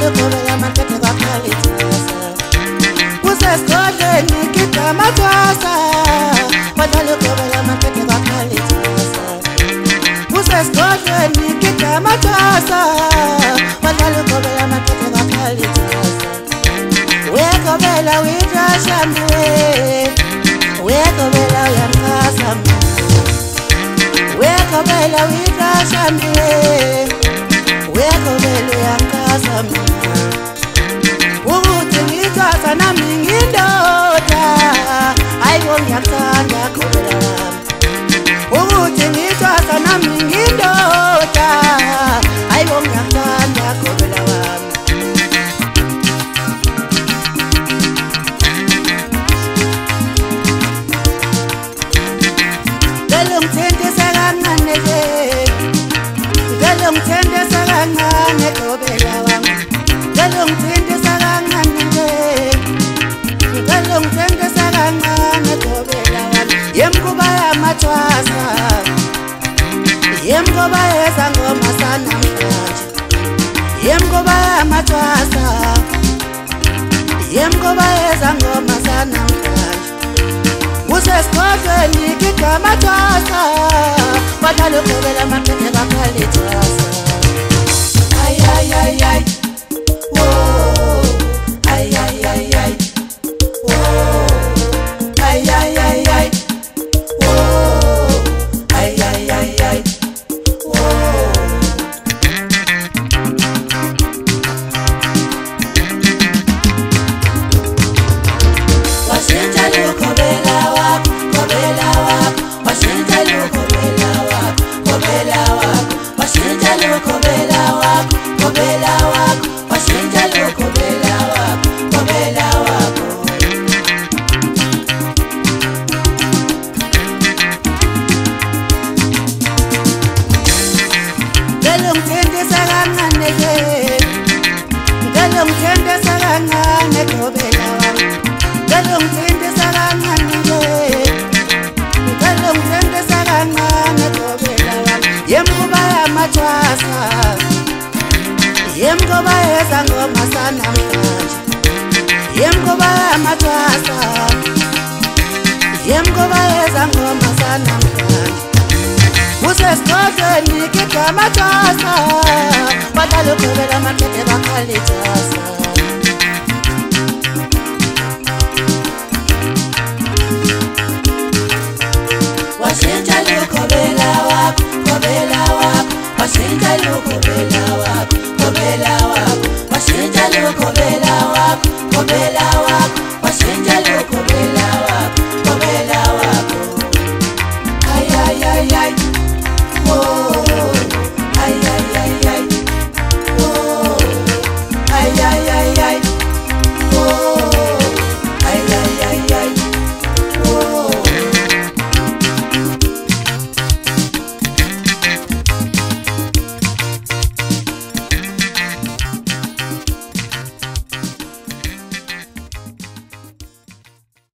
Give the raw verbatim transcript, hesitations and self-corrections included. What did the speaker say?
Wadala ukobela makete wakalitasa Usesigodlweni kita matwasa Wadala ukobela makete wakalitasa Usesigodlweni kita matwasa Wadala ukobela makete wakalitasa Wekobela widrasha mwe Wekobela uyamkasa mwe Wekobela widrasha mwe Wekobela uyamkasa mwe Uthi ngithatha nami ngindoda Ayiwo ngiyakuthanda kobela wami Uthi ngithatha nami ngindoda Ayiwo ngiyakuthanda kobela wami Ngithembisa kancane ke Ngalo ngithembisa kancane kobela wami Ngalo ngithembisa kancane ke Ngalo ngithembisa kancane kobela wami Yemkuba yamathwasa Yemkuba yeza ngoma sanamhlanje Yemkuba yamathwasa Yemkuba yeza ngoma sanamhlanje Usesigodlweni kita matwasa Wadala ukobela makete wakalitasa Ay ay ay ay Whoa Ay ay ay ay Whoa Ay ay ay ay Whoa Ay ay ay ay Whoa Washinja ukobela Kobela wako, washinja lu kobela wako, kobela wako, washinja lu kobela wako, kobela wako, washinja lu kobela wako, kobela wako. Ngalo ngithembisa kancane ke, ngalo ngithembisa kancane kobela wako, ngalo ngithembisa kancane ke. Yemkuba yamathwasa Yemkuba yeza ngoma sanamhlanje Yemkuba yamathwasa Yemkuba yeza ngoma sanamhlanje Usesigodlweni kita matwasa Wadala ukobela makete wakalitasa Washinja lu kobela wako, kobela wako, washinja lu kobela wako, kobela wako, washinja lu kobela wako, kobela wako.